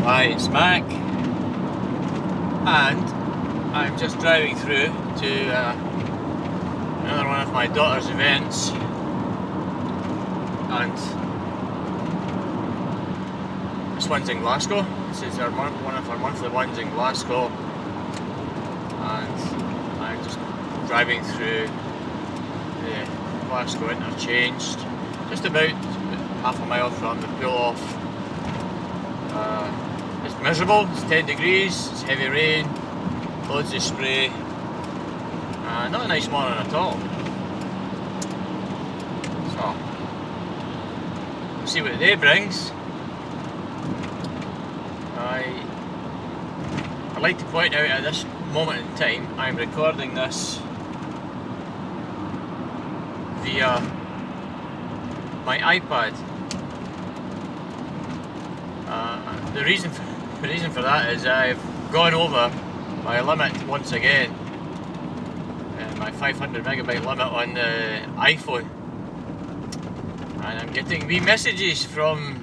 Hi, it's Mac, and I'm just driving through to another one of my daughter's events, and this one's in Glasgow. This is one of our monthly ones in Glasgow, and I'm just driving through the Glasgow interchange, just about half a mile from the pull-off. It's miserable, it's 10 degrees, it's heavy rain, loads of spray, not a nice morning at all. So, we'll see what the day brings. I'd like to point out at this moment in time, I'm recording this via my iPad. The reason for that is I've gone over my limit once again, my 500 megabyte limit on the iPhone, and I'm getting wee messages from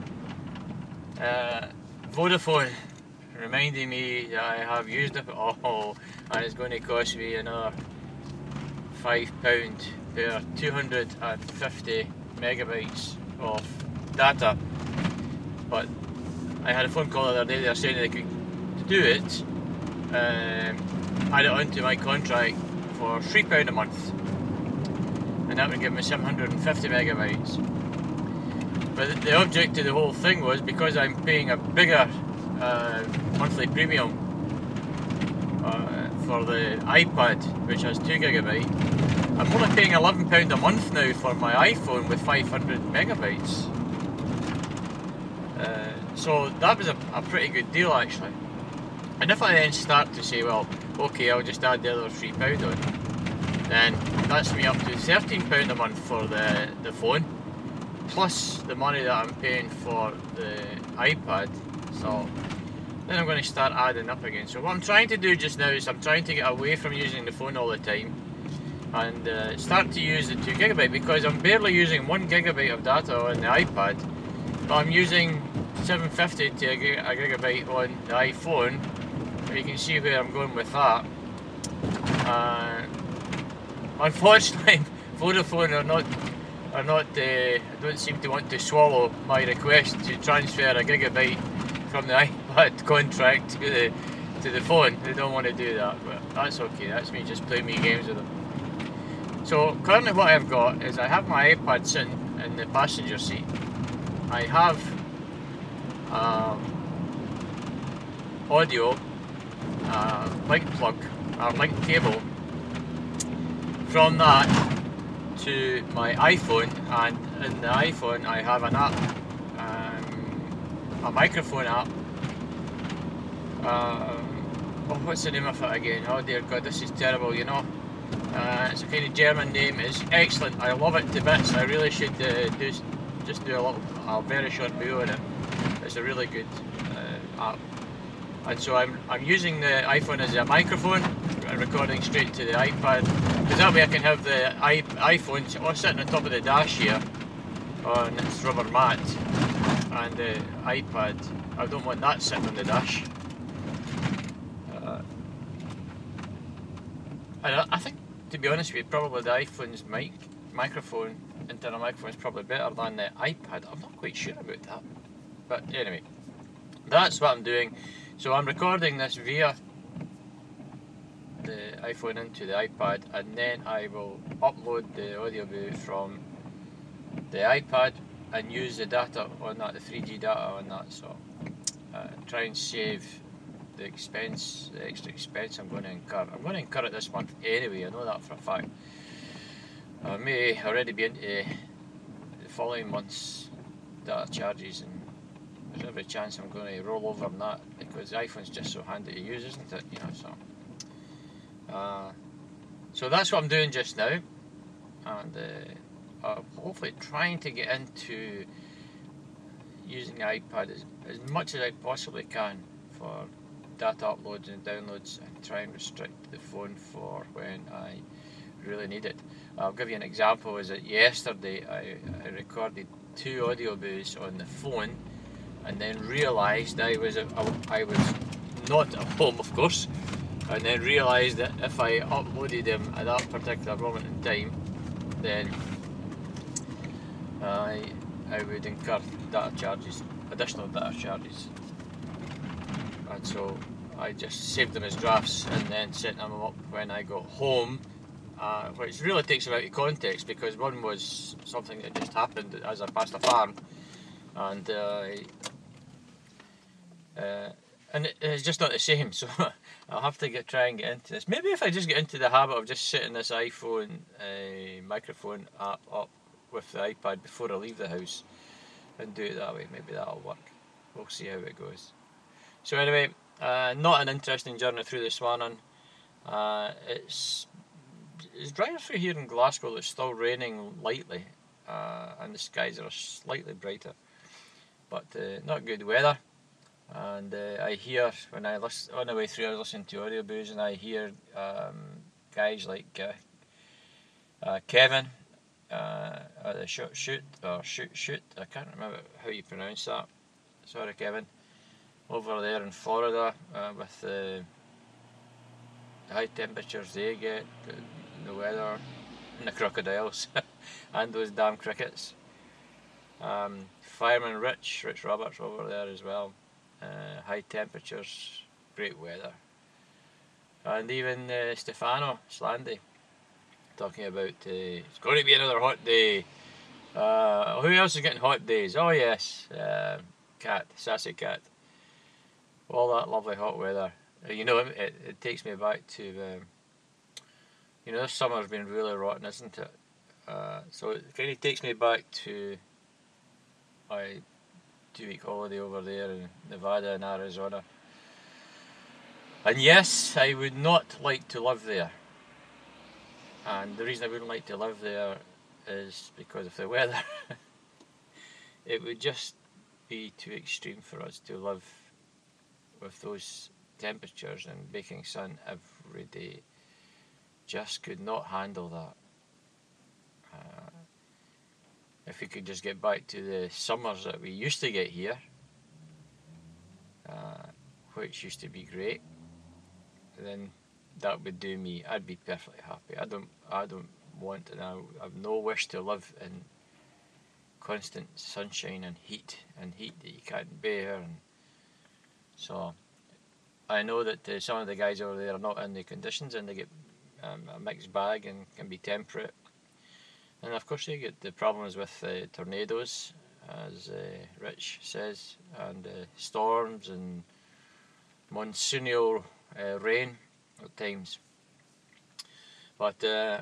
Vodafone reminding me that I have used it all, and it's going to cost me another £5 per 250 megabytes of data. But I had a phone call the other day. They were saying they could do it, add it onto my contract for £3 a month, and that would give me 750 megabytes. But the object of the whole thing was, because I'm paying a bigger monthly premium for the iPad, which has 2 gigabyte, I'm only paying £11 a month now for my iPhone with 500 megabytes. So that was a pretty good deal actually. And if I then start to say, well, okay, I'll just add the other £3 on, then that's me up to £13 a month for the phone, plus the money that I'm paying for the iPad. So then I'm going to start adding up again. So what I'm trying to do just now is I'm trying to get away from using the phone all the time and start to use the 2 gigabyte, because I'm barely using 1 gigabyte of data on the iPad, but I'm using 750 to a gigabyte on the iPhone. You can see where I'm going with that. Unfortunately, Vodafone don't seem to want to swallow my request to transfer a gigabyte from the iPad contract to the phone. They don't want to do that, but that's okay. That's me just playing me games with them. So currently what I've got is I have my iPad sitting in the passenger seat. I have audio link plug or link cable from that to my iPhone, and in the iPhone I have an app, a microphone app. What's the name of it again? Oh dear God, this is terrible, you know. It's a kind of German name. It's excellent. I love it to bits. I really should do a very short video on it. It's a really good app. And so I'm using the iPhone as a microphone, recording straight to the iPad, because that way I can have the iPhone sitting on top of the dash here on this rubber mat, and the iPad, I don't want that sitting on the dash. And I think, to be honest with you, probably the iPhone's microphone, internal microphone, is probably better than the iPad. I'm not quite sure about that. But anyway, that's what I'm doing. So I'm recording this via the iPhone into the iPad, and then I will upload the audio from the iPad and use the data on that, the 3G data on that. So try and save the extra expense I'm going to incur. I'm going to incur it this month anyway, I know that for a fact. I may already be into the following month's data charges, and there's every chance I'm going to roll over on that, because the iPhone's just so handy to use, isn't it? You know, so that's what I'm doing just now, and I'm hopefully trying to get into using the iPad as much as I possibly can for data uploads and downloads, and try and restrict the phone for when I really need it. I'll give you an example. Is that yesterday I recorded 2 audio booths on the phone and then realised I was not at home, of course, and then realised that if I uploaded them at that particular moment in time, then I would incur data charges, additional data charges, and so I just saved them as drafts and then set them up when I got home, which really takes them out of context, because one was something that just happened as I passed a farm, and it's just not the same, so I'll have to try and get into this. Maybe if I just get into the habit of just setting this iPhone microphone app up with the iPad before I leave the house and do it that way, maybe that'll work. We'll see how it goes. So anyway, not an interesting journey through this morning. It's dry through here in Glasgow. It's still raining lightly, and the skies are slightly brighter, but not good weather. And I hear, when I listen on the way through, I was listening to Audiobooze, and I hear guys like Kevin at the shoot, I can't remember how you pronounce that. Sorry, Kevin. Over there in Florida, with the high temperatures they get, the weather, and the crocodiles, and those damn crickets. Fireman Rich Roberts over there as well. High temperatures, great weather. And even Stefano Slandy talking about it's going to be another hot day. Who else is getting hot days? Oh yes, Cat, Sassy Cat. All that lovely hot weather. You know, it takes me back to, you know, this summer's been really rotten, isn't it? So it kind of takes me back to my 2-week holiday over there in Nevada and Arizona. And yes, I would not like to live there. And the reason I wouldn't like to live there is because of the weather. It would just be too extreme for us to live with those temperatures and baking sun every day. Just could not handle that. If we could just get back to the summers that we used to get here, which used to be great, then that would do me. I'd be perfectly happy. I don't want, and I have no wish to live in constant sunshine and heat that you can't bear. And so I know that some of the guys over there are not in the conditions, and they get a mixed bag and can be temperate. And of course they get the problems with tornadoes, as Rich says, and storms and monsoonial rain at times. But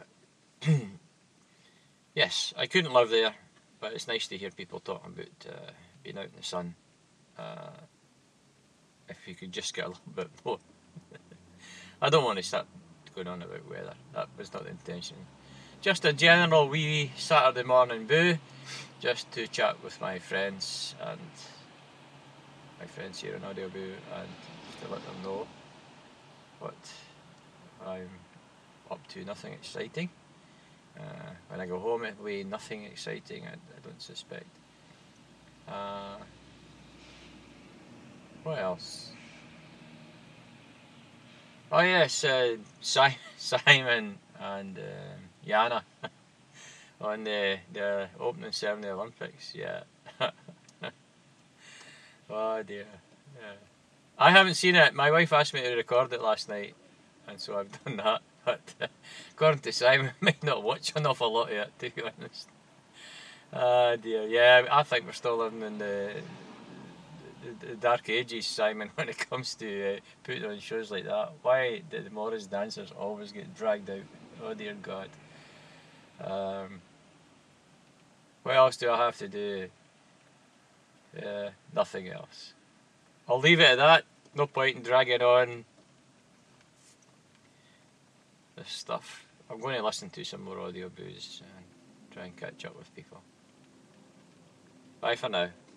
yes, I couldn't live there, but it's nice to hear people talking about being out in the sun. If you could just get a little bit more. I don't want to start going on about weather. That was not the intention. Just a general wee Saturday morning boo, just to chat with my friends here in Audioboo, and to let them know what I'm up to. Nothing exciting. When I go home, it'll be nothing exciting, I don't suspect. What else? Oh yes, Simon and Jana on the opening ceremony of the Olympics. Yeah. Oh dear. Yeah. I haven't seen it. My wife asked me to record it last night, and so I've done that. But according to Simon, I might not watch an awful lot of it, to be honest. Oh dear. Yeah, I think we're still living in the dark ages, Simon, when it comes to putting on shows like that. Why do the Morris dancers always get dragged out? Oh dear God. What else do I have to do? Nothing else. I'll leave it at that. No point in dragging on this stuff. I'm going to listen to some more Audiobooze and try and catch up with people. Bye for now.